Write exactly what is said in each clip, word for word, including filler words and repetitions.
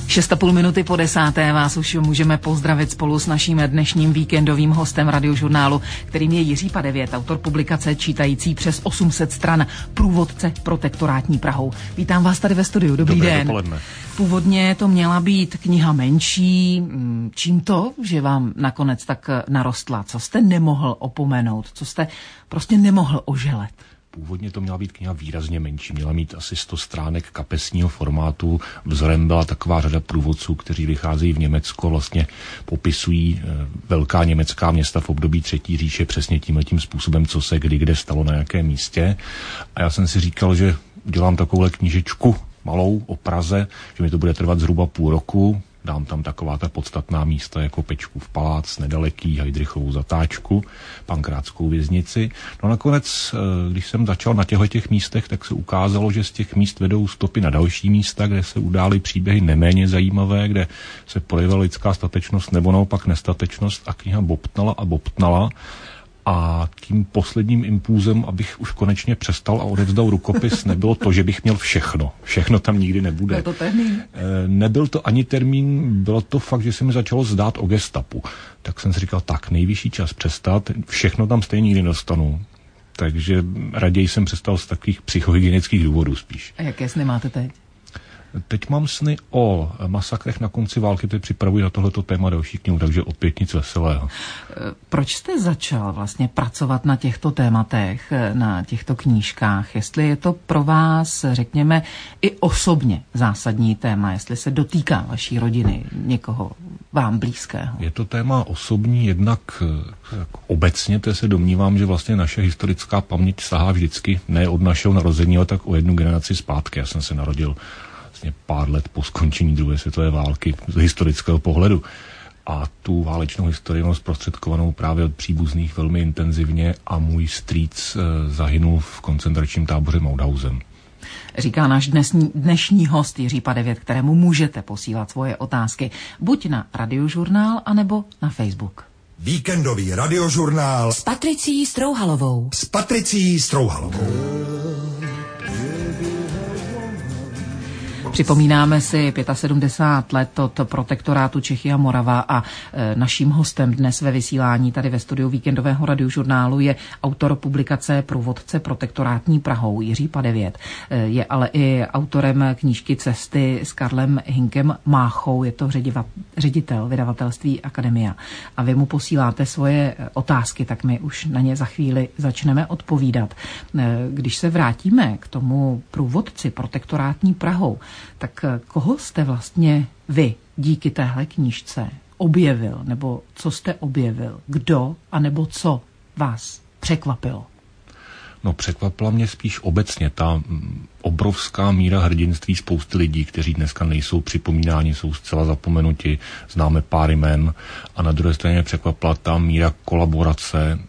Šest a půl minuty po desáté vás už můžeme pozdravit spolu s naším dnešním víkendovým hostem Radiožurnálu, kterým je Jiří Padevět, autor publikace čítající přes osm set stran, průvodce protektorátní Prahou. Vítám vás tady ve studiu. Dobrý Dobré den. Dopoledne. Původně to měla být kniha menší. Čím to, že vám nakonec tak narostla? Co jste nemohl opomenout? Co jste prostě nemohl oželet? Původně to měla být kniha výrazně menší, měla mít asi sto stránek kapesního formátu. Vzorem byla taková řada průvodců, kteří vycházejí v Německu a vlastně popisují velká německá města v období Třetí říše přesně tímhletím způsobem, co se kdy kde stalo na jakém místě. A já jsem si říkal, že udělám takovouhle knížečku malou o Praze, že mi to bude trvat zhruba půl roku. Dám tam taková ta podstatná místa jako Pečkův palác, nedaleký, Heydrichovou zatáčku, Pankrátskou věznici. No nakonec, když jsem začal na těchto těch místech, tak se ukázalo, že z těch míst vedou stopy na další místa, kde se udály příběhy neméně zajímavé, kde se projevila lidská statečnost nebo naopak nestatečnost a kniha bobtnala a bobtnala. A tím posledním impulzem, abych už konečně přestal a odevzdal rukopis, nebylo to, že bych měl všechno. Všechno tam nikdy nebude. Byl to termín? Nebyl to ani termín, bylo to fakt, že se mi začalo zdát o gestapu. Tak jsem si říkal, tak nejvyšší čas přestat, všechno tam stejně nikdy dostanu. Takže raději jsem přestal z takových psychohygienických důvodů spíš. A jaké sny máte teď? Teď mám sny o masakrech na konci války, teď připravuji na tohleto téma další knihu, takže opět nic veselého. Proč jste začal vlastně pracovat na těchto tématech, na těchto knížkách? Jestli je to pro vás, řekněme, i osobně zásadní téma, jestli se dotýká vaší rodiny, někoho vám blízkého? Je to téma osobní, jednak obecně, to se domnívám, že vlastně naše historická paměť sahá vždycky ne od našeho narození, ale tak o jednu generaci zpátky. Já jsem se narodil pár let po skončení druhé světové války z historického pohledu. A tu válečnou historii mám zprostředkovanou právě od příbuzných velmi intenzivně a můj strýc zahynul v koncentračním táboře Mauthausen. Říká náš dnesní, dnešní host Jiří Padevět, kterému můžete posílat svoje otázky buď na Radiožurnál, anebo na Facebook. Víkendový Radiožurnál s Patricií Strouhalovou. S Patricií Strouhalovou. Připomínáme si sedmdesát pět let od protektorátu Čechy a Morava a e, naším hostem dnes ve vysílání tady ve studiu víkendového Radiožurnálu je autor publikace Průvodce protektorátní Prahou Jiří Padevět. E, je ale i autorem knížky Cesty s Karlem Hinkem Máchou, je to řediva, ředitel vydavatelství Akademia. A vy mu posíláte svoje otázky, tak my už na ně za chvíli začneme odpovídat. E, když se vrátíme k tomu průvodci protektorátní Prahou, tak koho jste vlastně vy díky téhle knížce objevil, nebo co jste objevil? Kdo a nebo co vás překvapilo? No překvapila mě spíš obecně ta obrovská míra hrdinství spousty lidí, kteří dneska nejsou připomínáni, jsou zcela zapomenuti, známe pár jmen a na druhé straně překvapila ta míra kolaborace,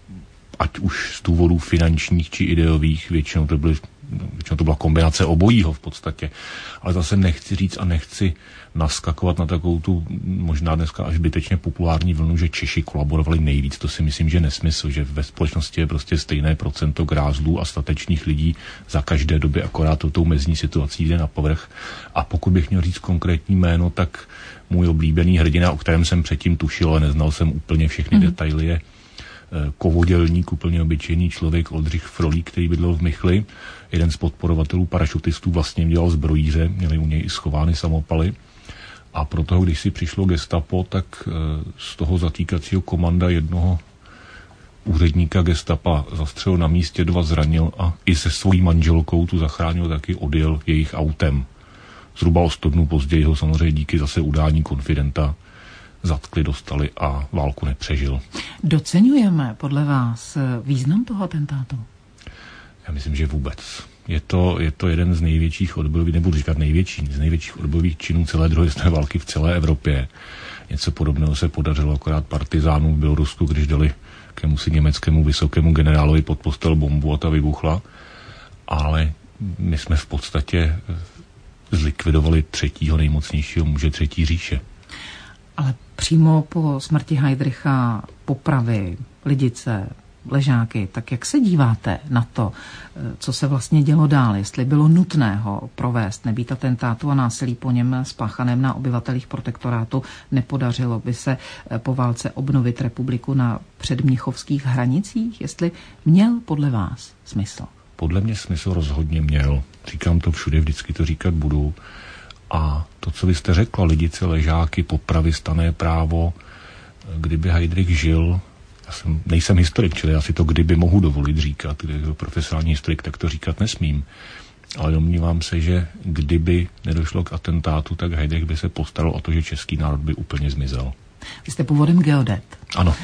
ať už z důvodů finančních či ideových, většinou to byly Většinou to byla kombinace obojího v podstatě. Ale zase nechci říct a nechci naskakovat na takovou tu možná dneska až zbytečně populární vlnu, že Češi kolaborovali nejvíc. To si myslím, že nesmysl, že ve společnosti je prostě stejné procento grázlů a statečných lidí za každé doby, akorát to tou mezní situací jde na povrch. A pokud bych měl říct konkrétní jméno, tak můj oblíbený hrdina, o kterém jsem předtím tušil, ale neznal jsem úplně všechny mm. detaily, je kovodělník, úplně obyčejný člověk Oldřich Frolík, který bydlel v Michli. Jeden z podporovatelů parašutistů vlastně dělal zbrojíře, měli u něj i schovány samopaly. A proto, když si přišlo gestapo, tak z toho zatýkacího komanda jednoho úředníka gestapa zastřelil na místě, dva zranil a i se svojí manželkou tu zachránil, taky odjel jejich autem. Zhruba o sto dnů později ho samozřejmě díky zase udání konfidenta zatkli, dostali a válku nepřežil. Doceňujeme podle vás význam toho atentátu? Já myslím, že vůbec. Je to, je to jeden z největších odbojových, nebudu říkat největší, z největších odbojových činů celé druhé světové války v celé Evropě. Něco podobného se podařilo akorát partizánům v Bělorusku, když dali kemusi německému vysokému generálovi pod postel bombu a ta vybuchla. Ale my jsme v podstatě zlikvidovali třetího nejmocnějšího muže Třetí říše. Ale přímo po smrti Heydricha, popravy, Lidice, Ležáky, tak jak se díváte na to, co se vlastně dělo dál, jestli bylo nutné ho provést, nebýt atentátu a násilí po něm spáchaném na obyvatelích protektorátu, nepodařilo by se po válce obnovit republiku na předmnichovských hranicích, jestli měl podle vás smysl? Podle mě smysl rozhodně měl. Říkám to všude, vždycky to říkat budu. A to, co vy jste řekla, Lidice, Ležáky, popravy, stanné právo, kdyby Heydrich žil, já jsem, nejsem historik, čili já si to kdyby mohu dovolit říkat, kdyby profesionální historik, tak to říkat nesmím. Ale domnívám se, že kdyby nedošlo k atentátu, tak Heydrich by se postaral o to, že český národ by úplně zmizel. Vy jste původem geodet. Ano.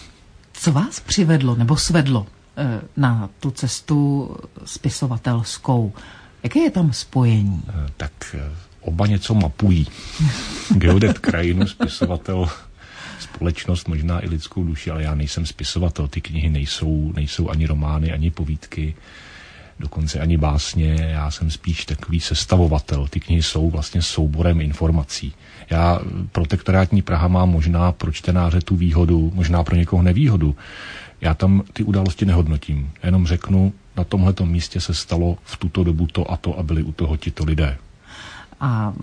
Co vás přivedlo nebo svedlo na tu cestu spisovatelskou? Jaké je tam spojení? Tak oba něco mapují. Geodet krajinu, spisovatel společnost, možná i lidskou duši, ale já nejsem spisovatel. Ty knihy nejsou, nejsou ani romány, ani povídky, dokonce ani básně. Já jsem spíš takový sestavovatel. Ty knihy jsou vlastně souborem informací. Já, protektorátní Praha má možná pro čtenáře tu výhodu, možná pro někoho nevýhodu. Já tam ty události nehodnotím. Jenom řeknu, na tomhletom místě se stalo v tuto dobu to a to a byli u toho tito lidé. A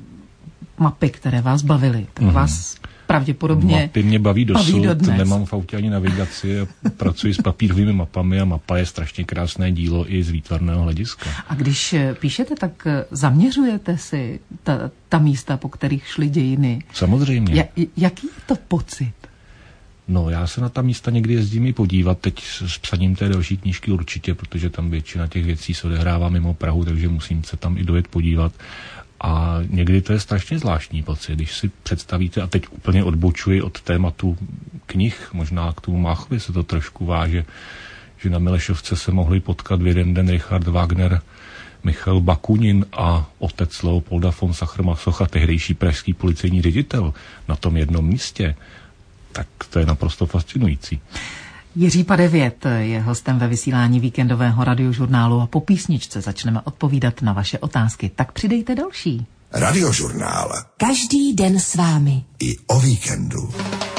mapy, které vás bavily, tak mm-hmm. vás pravděpodobně Mapy mě baví dosud, baví nemám v autě ani navigaci a pracuji s papírovými mapami a mapa je strašně krásné dílo i z výtvarného hlediska. A když píšete, tak zaměřujete si ta, ta místa, po kterých šly dějiny? Samozřejmě. Ja, jaký je to pocit? No, já se na ta místa někdy jezdím i podívat, teď s psaním té další knížky určitě, protože tam většina těch věcí se odehrává mimo Prahu, takže musím se tam i dojet podívat. A někdy to je strašně zvláštní pocit, když si představíte, a teď úplně odbočuji od tématu knih, možná k tomu Máchovi se to trošku váže, že na Milešovce se mohli potkat v jeden den Richard Wagner, Michal Bakunin a otec Leopolda von Sacher-Masocha, tehdejší pražský policejní ředitel, na tom jednom místě. Tak to je naprosto fascinující. Jiří Padevět je hostem ve vysílání víkendového radiožurnálu a po písničce začneme odpovídat na vaše otázky. Tak přidejte další. Radiožurnál. Každý den s vámi. I o víkendu.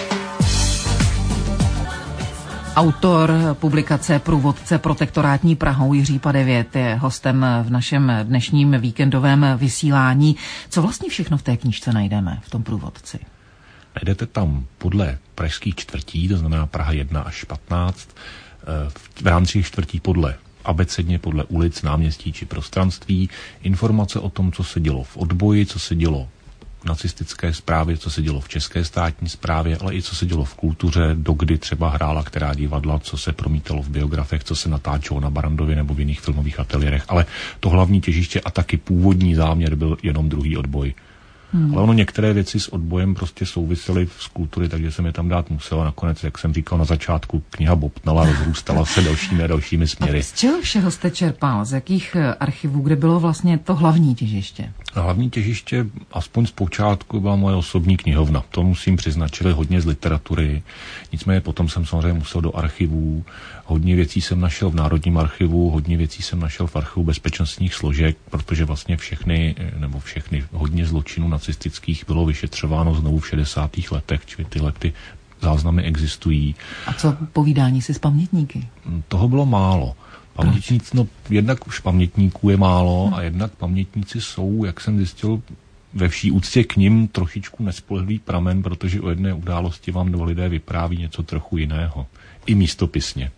Autor publikace Průvodce protektorátní Prahou Jiří Padevět je hostem v našem dnešním víkendovém vysílání. Co vlastně všechno v té knížce najdeme, v tom průvodci? Najdete tam podle pražských čtvrtí, to znamená Praha jedna až patnáct, v rámci čtvrtí podle abecedně, podle ulic, náměstí či prostranství, informace o tom, co se dělo v odboji, co se dělo v nacistické správě, co se dělo v české státní správě, ale i co se dělo v kultuře, dokdy třeba hrála která divadla, co se promítalo v biografech, co se natáčelo na Barandově nebo v jiných filmových ateliérech. Ale to hlavní těžiště a taky původní záměr byl jenom druhý odboj. Hmm. Ale ono některé věci s odbojem prostě souvisely z kultury, takže jsem je tam dát musel a nakonec, jak jsem říkal na začátku, kniha bobtnala, rozrůstala se dalšími a dalšími směry. A z čeho všeho jste čerpal? Z jakých archivů, kde bylo vlastně to hlavní těžiště? A hlavní těžiště, aspoň z počátku, byla moje osobní knihovna. To musím přiznat, čili hodně z literatury. Nicméně potom jsem samozřejmě musel do archivů. Hodně věcí jsem našel v Národním archivu, hodně věcí jsem našel v archivu bezpečnostních složek, protože vlastně všechny, nebo všechny, hodně zločinů nacistických bylo vyšetřováno znovu v šedesátých letech, čili tyhle ty záznamy existují. A co povídání si s pamětníky? Toho bylo málo. Pamětníci, no jednak už pamětníků je málo hmm. a jednak pamětníci jsou, jak jsem zjistil, ve vší úctě k nim trošičku nespolehlivý pramen, protože o jedné události vám dva lidé vypráví něco trochu jiného. I místopisně.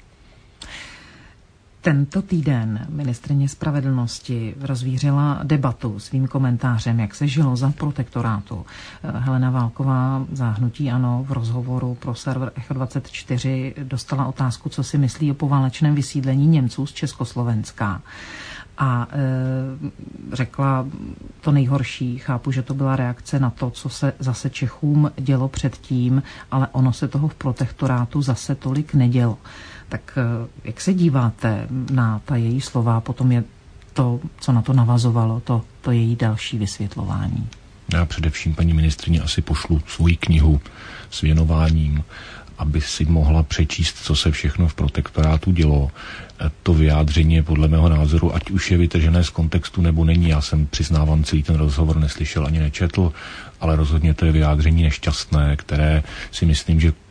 Tento týden ministryně spravedlnosti rozvířila debatu svým komentářem, jak se žilo za protektorátu. Helena Válková za hnutí ANO v rozhovoru pro server Echo dvacet čtyři dostala otázku, co si myslí o poválečném vysídlení Němců z Československa. A e, řekla to nejhorší, chápu, že to byla reakce na to, co se zase Čechům dělo předtím, ale ono se toho v protektorátu zase tolik nedělo. Tak jak se díváte na ta její slova, potom je to, co na to navazovalo, to, to její další vysvětlování? Já především paní ministryni asi pošlu svoji knihu s věnováním, aby si mohla přečíst, co se všechno v protektorátu dělo. To vyjádření je podle mého názoru, ať už je vytržené z kontextu nebo není. Já jsem, přiznávám, celý ten rozhovor neslyšel ani nečetl, ale rozhodně to je vyjádření nešťastné, které si myslím, že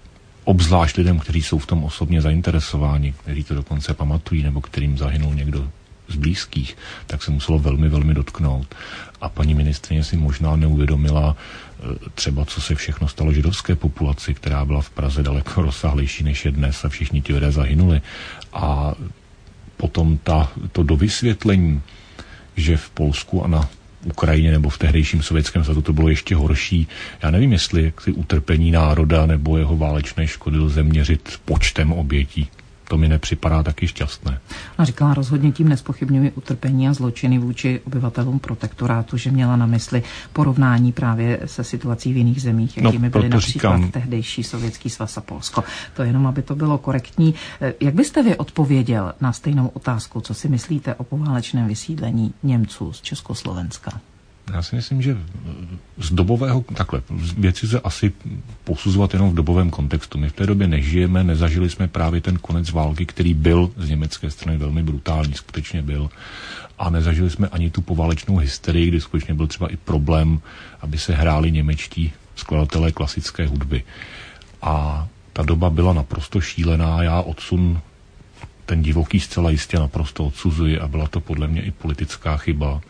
obzvlášť lidem, kteří jsou v tom osobně zainteresováni, kteří to dokonce pamatují, nebo kterým zahynul někdo z blízkých, tak se muselo velmi, velmi dotknout. A paní ministryně si možná neuvědomila třeba, co se všechno stalo židovské populaci, která byla v Praze daleko rozsáhlejší než je dnes a všichni ti lidé zahynuli. A potom ta, to dovysvětlení, že v Polsku a na Ukrajině nebo v tehdejším sovětském svazu to bylo ještě horší. Já nevím, jestli si utrpení národa nebo jeho válečné škody lze měřit počtem obětí. To mi nepřipadá taky šťastné. A říkala rozhodně tím nezpochybňuji utrpení a zločiny vůči obyvatelům protektorátu, že měla na mysli porovnání právě se situací v jiných zemích, jakými no, byly například říkám... tehdejší Sovětský svaz a Polsko. To jenom, aby to bylo korektní. Jak byste vy odpověděl na stejnou otázku, co si myslíte o poválečném vysídlení Němců z Československa? Já si myslím, že z dobového, takhle, věci se asi posuzovat jenom v dobovém kontextu. My v té době nežijeme, nezažili jsme právě ten konec války, který byl z německé strany velmi brutální, skutečně byl. A nezažili jsme ani tu poválečnou hysterii, kdy skutečně byl třeba i problém, aby se hráli němečtí skladatelé klasické hudby. A ta doba byla naprosto šílená, já odsun ten divoký zcela jistě naprosto odsuzuji a byla to podle mě i politická chyba,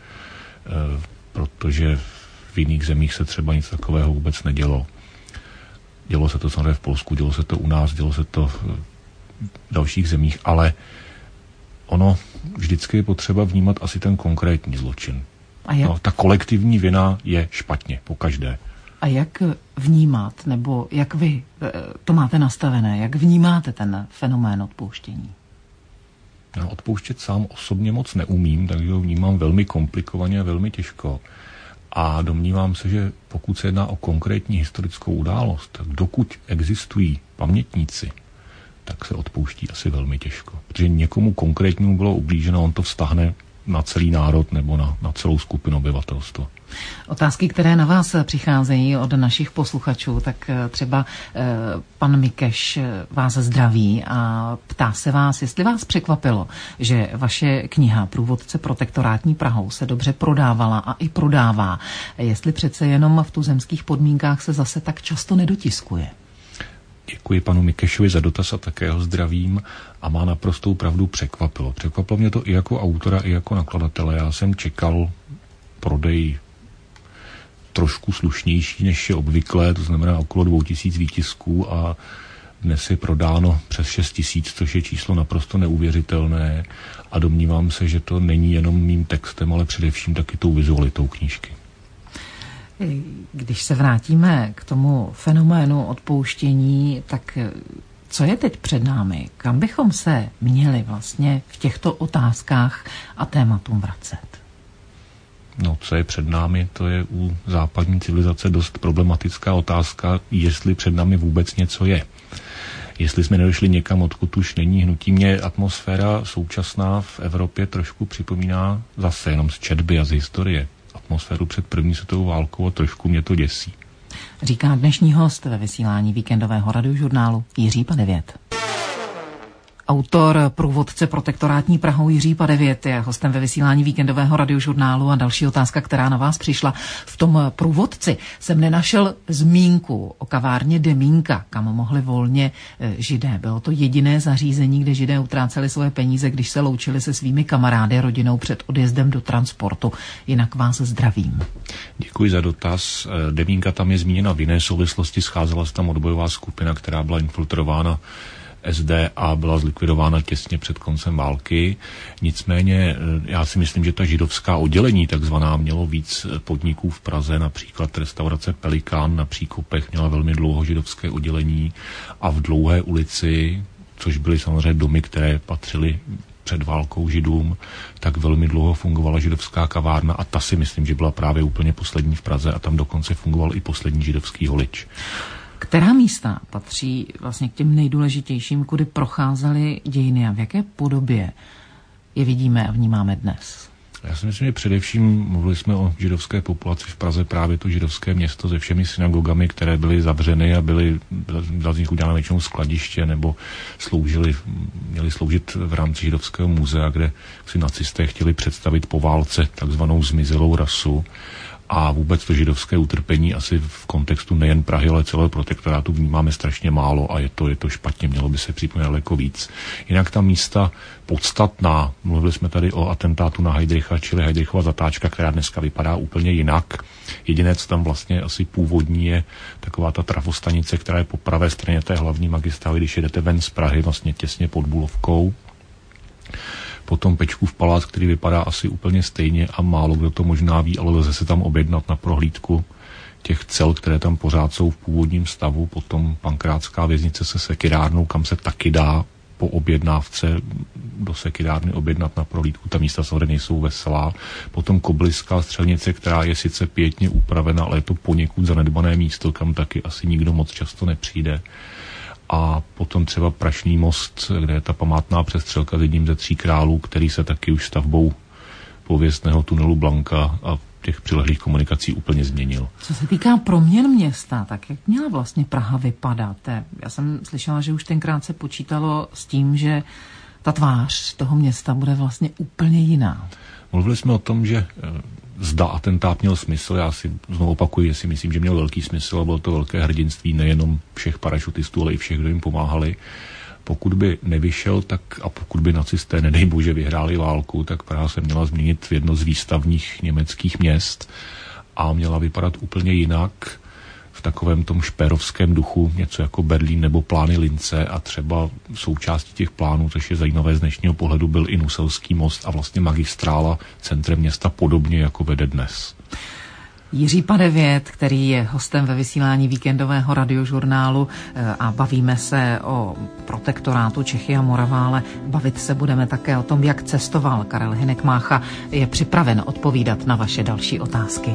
protože v jiných zemích se třeba nic takového vůbec nedělo. Dělo se to samozřejmě v Polsku, dělo se to u nás, dělo se to v dalších zemích, ale ono vždycky je potřeba vnímat asi ten konkrétní zločin. A jak? No, ta kolektivní vina je špatně, pokaždé. A jak vnímat, nebo jak vy to máte nastavené, jak vnímáte ten fenomén odpouštění? Já odpouštět sám osobně moc neumím, takže ho vnímám velmi komplikovaně a velmi těžko. A domnívám se, že pokud se jedná o konkrétní historickou událost, tak dokud existují pamětníci, tak se odpouští asi velmi těžko. Protože někomu konkrétnímu bylo ublíženo, on to vztahne na celý národ nebo na, na celou skupinu obyvatelstva. Otázky, které na vás přicházejí od našich posluchačů, tak třeba eh, pan Mikeš vás zdraví a ptá se vás, jestli vás překvapilo, že vaše kniha Průvodce protektorátní Prahou se dobře prodávala a i prodává, jestli přece jenom v tuzemských podmínkách se zase tak často nedotiskuje. Děkuji panu Mikešovi za dotaz a také ho zdravím a má naprostou pravdu, překvapilo. Překvapilo mě to i jako autora, i jako nakladatele. Já jsem čekal prodej trošku slušnější, než je obvyklé, to znamená okolo dvou tisíc výtisků a dnes je prodáno přes šest tisíc, což je číslo naprosto neuvěřitelné a domnívám se, že to není jenom mým textem, ale především taky tou vizualitou knížky. Když se vrátíme k tomu fenoménu odpouštění, tak co je teď před námi? Kam bychom se měli vlastně v těchto otázkách a tématům vracet? No, co je před námi, to je u západní civilizace dost problematická otázka, jestli před námi vůbec něco je. Jestli jsme nedošli někam, odkud už není hnutí. Mě atmosféra současná v Evropě trošku připomíná zase jenom z četby a z historie atmosféru před první světovou válkou a trošku mě to děsí. Říká dnešní host ve vysílání víkendového radiožurnálu Jiří Padevět. Autor Průvodce protektorátní Prahou Jiří Padevět je hostem ve vysílání víkendového radiožurnálu a další otázka, která na vás přišla. V tom Průvodci jsem nenašel zmínku o kavárně Demínka, kam mohli volně Židé. Bylo to jediné zařízení, kde Židé utráceli svoje peníze, když se loučili se svými kamarády, rodinou před odjezdem do transportu. Jinak vás zdravím. Děkuji za dotaz. Demínka tam je zmíněna v jiné souvislosti. Scházela se tam odbojová skupina, která byla infiltrována S D a byla zlikvidována těsně před koncem války. Nicméně já si myslím, že ta židovská oddělení takzvaná mělo víc podniků v Praze, například restaurace Pelikán na Příkopech měla velmi dlouho židovské oddělení a v Dlouhé ulici, což byly samozřejmě domy, které patřily před válkou Židům, tak velmi dlouho fungovala židovská kavárna a ta si myslím, že byla právě úplně poslední v Praze a tam dokonce fungoval i poslední židovský holič. Která místa patří vlastně k těm nejdůležitějším, kudy procházely dějiny a v jaké podobě je vidíme a vnímáme dnes? Já si myslím, že především mluvili jsme o židovské populaci v Praze, právě to židovské město se všemi synagogami, které byly zavřeny a byly z nich udělány většinou skladiště nebo sloužily, měly sloužit v rámci židovského muzea, kde si nacisté chtěli představit po válce takzvanou zmizelou rasu. a vůbec to židovské utrpení asi v kontextu nejen Prahy, ale celého protektorátu vnímáme strašně málo a je to, je to špatně, mělo by se připomínat daleko víc. Jinak ta místa podstatná, mluvili jsme tady o atentátu na Heydricha, čili Heydrichova zatáčka, která dneska vypadá úplně jinak. Jediné, co tam vlastně asi původní, je taková ta trafostanice, která je po pravé straně té hlavní magistrály, když jedete ven z Prahy, vlastně těsně pod Bulovkou. Potom Pečkův palác, který vypadá asi úplně stejně a málo kdo to možná ví, ale lze se tam objednat na prohlídku těch cel, které tam pořád jsou v původním stavu. Potom Pankrátská věznice se sekirárnou, kam se taky dá po objednávce do sekirárny objednat na prohlídku. Ta místa samozřejmě nejsou veselá. Potom Kobliská střelnice, která je sice pěkně upravena, ale je to poněkud zanedbané místo, kam taky asi nikdo moc často nepřijde. A potom třeba Prašný most, kde je ta památná přestřelka s jedním ze tří králů, který se taky už stavbou pověstného tunelu Blanka a těch přilehlých komunikací úplně změnil. Co se týká proměn města, tak jak měla vlastně Praha vypadat? Já jsem slyšela, že už tenkrát se počítalo s tím, že ta tvář toho města bude vlastně úplně jiná. Mluvili jsme o tom, že zda atentát měl smysl, já si znovu opakuju, jestli myslím, že měl velký smysl a bylo to velké hrdinství nejenom všech parašutistů, ale i všech, kdo jim pomáhali. Pokud by nevyšel, tak a pokud by nacisté, nedej bože, vyhráli válku, tak Praha se měla změnit v jedno z výstavních německých měst a měla vypadat úplně jinak, v takovém tom špérovském duchu, něco jako Berlín nebo plány Lince a třeba součástí těch plánů, což je zajímavé z dnešního pohledu, byl i Nuselský most a vlastně magistrála centrem města podobně jako vede dnes. Jiří Padevět, který je hostem ve vysílání víkendového radiožurnálu a bavíme se o protektorátu Čechy a Morava, ale bavit se budeme také o tom, jak cestoval Karel Hynek Mácha, je připraven odpovídat na vaše další otázky.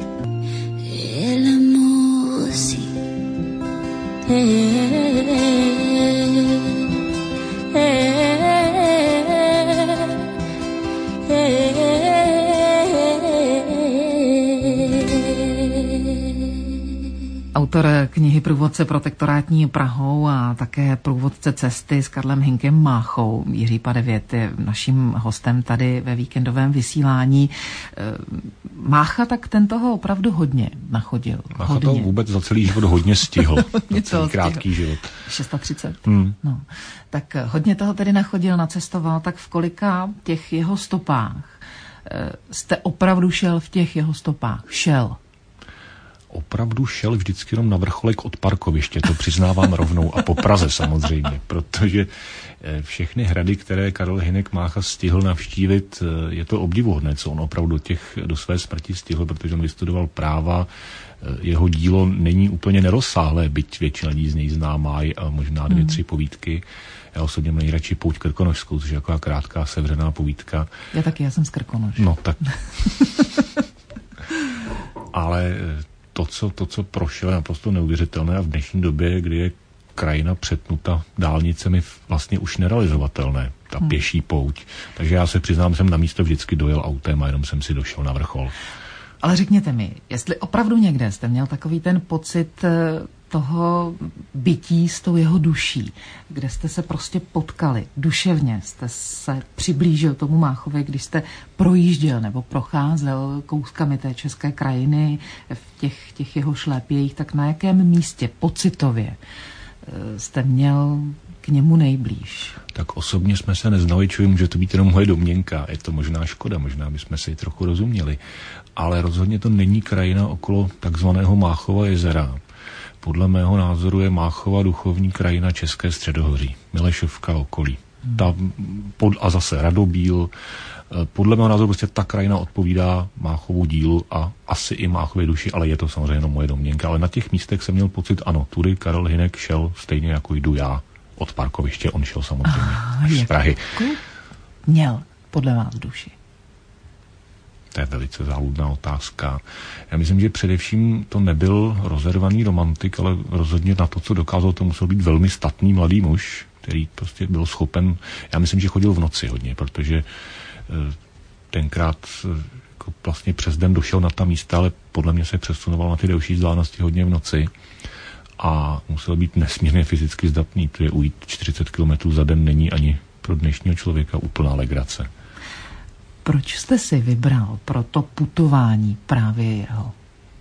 Autor knihy Průvodce protektorátní Prahou a také Průvodce cesty s Karlem Hynkem Máchou. Jiří Padevět je naším hostem tady ve víkendovém vysílání. Mácha tak ten toho opravdu hodně nachodil. Mácha to vůbec za celý život hodně stihl. Za celý krátký život. třicet šest. Hmm. No. Tak hodně toho tedy nachodil, nacestoval, tak v kolika těch jeho stopách jste opravdu šel v těch jeho stopách? Šel? Opravdu šel vždycky jenom na vrcholek od parkoviště, to přiznávám rovnou a po Praze samozřejmě, protože všechny hrady, které Karel Hynek Mácha stihl navštívit, je to obdivuhodné, co on opravdu těch do své smrti stihl, protože on vystudoval práva, jeho dílo není úplně nerozsáhlé, byť většina lidí z něj zná, má a možná dvě, tři povídky. Já osobně mám nejradši Pouť krkonošskou, což je taková krátká sevřená povídka. Já taky, já jsem z Krkonoš. No tak. Ale To co, to, co prošel, je naprosto neuvěřitelné a v dnešní době, kdy je krajina přetnuta dálnicemi, vlastně už nerealizovatelné, ta hmm. pěší pouť. Takže já se přiznám, jsem na místo vždycky dojel autem a jenom jsem si došel na vrchol. Ale řekněte mi, jestli opravdu někde jste měl takový ten pocit toho bytí s tou jeho duší, kde jste se prostě potkali, duševně jste se přiblížil tomu Máchovi, když jste projížděl nebo procházel kouskami té české krajiny v těch, těch jeho šlépějích, tak na jakém místě pocitově jste měl k němu nejblíž? Tak osobně jsme se neznali, čili může to být jenom moje domněnka. Je to možná škoda, možná bychom si trochu rozuměli. Ale rozhodně to není krajina okolo takzvaného Máchova jezera. Podle mého názoru je Máchova duchovní krajina České středohoří, Milešovka okolí. Ta, pod, a zase Radobíl. Podle mého názoru prostě ta krajina odpovídá Máchovu dílu a asi i Máchově duši, ale je to samozřejmě jenom moje domněnka. Ale na těch místech jsem měl pocit, ano, tudy Karel Hynek šel stejně jako jdu já od parkoviště, on šel samozřejmě ah, z Prahy. Měl podle vás duši? To je velice záludná otázka. Já myslím, že především to nebyl rozervaný romantik, ale rozhodně na to, co dokázal, to musel být velmi statný mladý muž, který prostě byl schopen, já myslím, že chodil v noci hodně, protože tenkrát jako vlastně přes den došel na ta místa, ale podle mě se přesunoval na ty delší vzdálenosti hodně v noci a musel být nesmírně fyzicky zdatný, protože ujít čtyřicet kilometrů za den není ani pro dnešního člověka úplná legrace. Proč jste si vybral pro to putování právě jeho?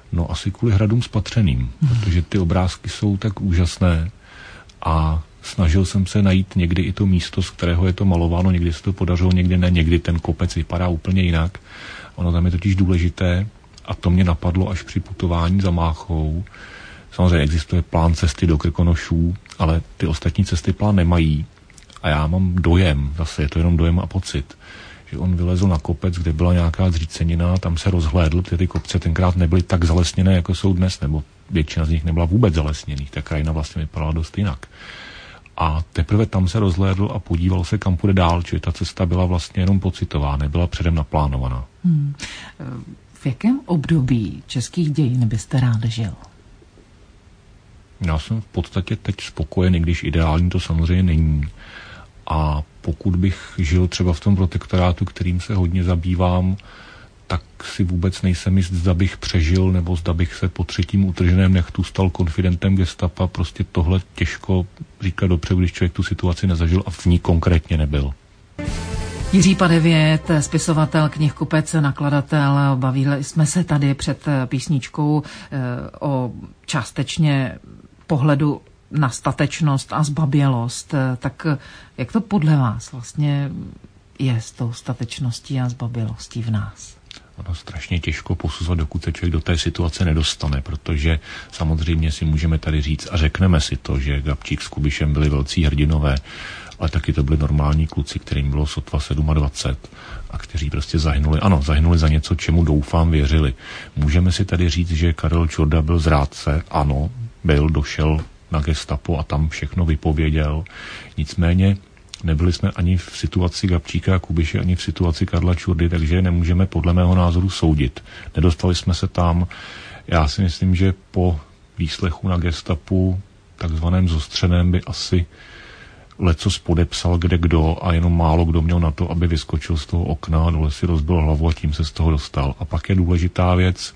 No asi kvůli hradům spatřeným, hmm. protože ty obrázky jsou tak úžasné a snažil jsem se najít někdy i to místo, z kterého je to malováno, někdy se to podařilo, někdy ne, někdy ten kopec vypadá úplně jinak. Ono tam je totiž důležité a to mě napadlo až při putování za Máchou. Samozřejmě existuje plán cesty do Krkonošů, ale ty ostatní cesty plán nemají. A já mám dojem, zase je to jenom dojem a pocit, že on vylezl na kopec, kde byla nějaká zřícenina, tam se rozhlédl, protože ty kopce tenkrát nebyly tak zalesněné, jako jsou dnes, nebo většina z nich nebyla vůbec zalesněných. Ta krajina vlastně vypadala dost jinak. A teprve tam se rozhlédl a podíval se, kam půjde dál, čili ta cesta byla vlastně jenom pocitová, nebyla předem naplánovaná. Hmm. V jakém období českých dějin byste rád žil? Já jsem v podstatě teď spokojen, i když ideální to samozřejmě není. A pokud bych žil třeba v tom protektorátu, kterým se hodně zabývám, tak si vůbec nejsem jist, zda bych přežil, nebo zda bych se po třetím utrženém nechtu stal konfidentem gestapa. Prostě tohle těžko říkat dopředu, když člověk tu situaci nezažil a v ní konkrétně nebyl. Jiří Padevět, spisovatel, knihkupec, nakladatel. Bavili jsme se tady před písničkou o částečně pohledu na statečnost a zbabělost. Tak jak to podle vás vlastně je s tou statečností a zbabělostí v nás? Ono strašně těžko posuzovat, dokud se člověk do té situace nedostane, protože samozřejmě si můžeme tady říct a řekneme si to, že Gabčík s Kubišem byli velcí hrdinové, ale taky to byli normální kluci, kterým bylo sotva dvacet sedm a kteří prostě zahynuli. Ano, zahynuli za něco, čemu doufám věřili. Můžeme si tady říct, že Karel Čorda byl zrádce, ano, byl, došel na gestapo a tam všechno vypověděl. Nicméně nebyli jsme ani v situaci Gabčíka a Kubiše, ani v situaci Karla Čurdy, takže nemůžeme podle mého názoru soudit. Nedostali jsme se tam. Já si myslím, že po výslechu na gestapu, takzvaném zostřeném, by asi lecos podepsal kde kdo a jenom málo kdo měl na to, aby vyskočil z toho okna a dole si rozbil hlavu a tím se z toho dostal. A pak je důležitá věc,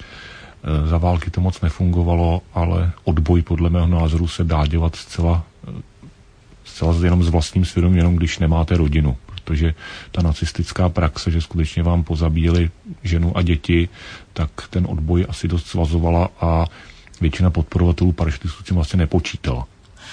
za války to moc nefungovalo, ale odboj podle mého názoru se dá dělat zcela, zcela jenom s vlastním svědomím, jenom když nemáte rodinu. Protože ta nacistická praxe, že skutečně vám pozabíjeli ženu a děti, tak ten odboj asi dost svazovala a většina podporovatelů parašutistů si vlastně nepočítala.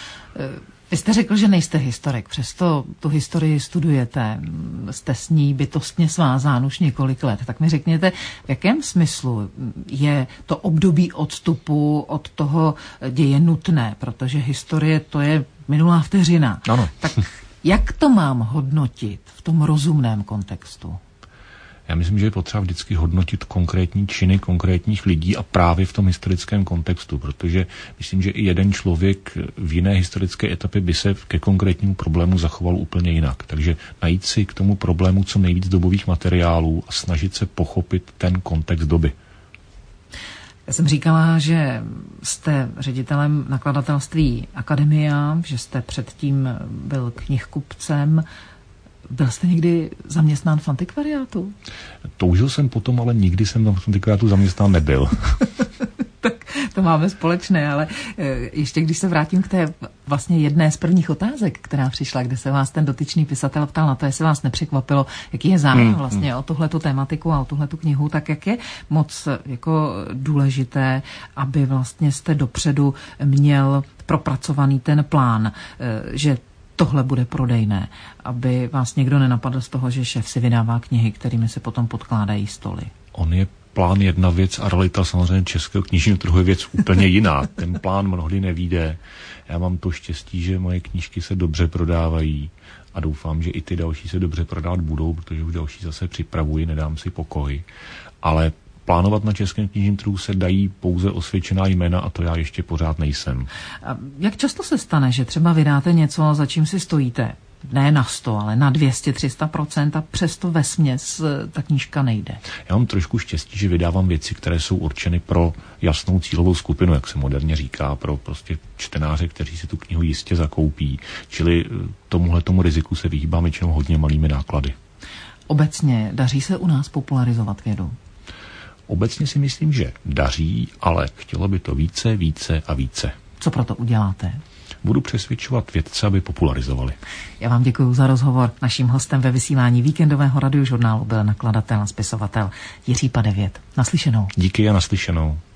Vy jste řekl, že nejste historik, přesto tu historii studujete, jste s ní bytostně svázán už několik let. Tak mi řekněte, v jakém smyslu je to období odstupu od toho děje nutné, protože historie to je minulá vteřina. Ano. Tak jak to mám hodnotit v tom rozumném kontextu? Já myslím, že je potřeba vždycky hodnotit konkrétní činy konkrétních lidí a právě v tom historickém kontextu, protože myslím, že i jeden člověk v jiné historické etapě by se ke konkrétnímu problému zachoval úplně jinak. Takže najít si k tomu problému co nejvíc dobových materiálů a snažit se pochopit ten kontext doby. Já jsem říkala, že jste ředitelem nakladatelství Akademia, že jste předtím byl knihkupcem. Byl jste někdy zaměstnán v antikvariátu? Toužil jsem potom, ale nikdy jsem v antikvariátu zaměstnán nebyl. Tak to máme společné, ale ještě když se vrátím k té vlastně jedné z prvních otázek, která přišla, kde se vás ten dotyčný pisatel ptal na to, jestli vás nepřekvapilo, jaký je zájem vlastně o tuhletu tematiku a o tuhletu knihu, tak jak je moc jako důležité, aby vlastně jste dopředu měl propracovaný ten plán, že tohle bude prodejné, aby vás někdo nenapadl z toho, že šéf si vydává knihy, kterými se potom podkládají stoly. On je plán jedna věc a realita samozřejmě českého knižního trhu je věc úplně jiná. Ten plán mnohdy nevyjde. Já mám to štěstí, že moje knížky se dobře prodávají a doufám, že i ty další se dobře prodávat budou, protože už další zase připravuji, nedám si pokoj. Ale plánovat na českém knižním trhu se dají pouze osvědčená jména a to já ještě pořád nejsem. A jak často se stane, že třeba vydáte něco, za čím si stojíte? Ne na sto, ale na dvě stě, tři sta procent a přesto vesměs ta knížka nejde. Já mám trošku štěstí, že vydávám věci, které jsou určeny pro jasnou cílovou skupinu, jak se moderně říká, pro prostě čtenáře, kteří si tu knihu jistě zakoupí. Čili tomuhle tomu riziku se vyhýbám většinou hodně malými náklady. Obecně daří se u nás popularizovat vědu? Obecně si myslím, že daří, ale chtělo by to více, více a více. Co proto uděláte? Budu přesvědčovat vědce, aby popularizovali. Já vám děkuji za rozhovor. Naším hostem ve vysílání víkendového radiožurnálu byl nakladatel a spisovatel Jiří Padevět. Naslyšenou. Díky a naslyšenou.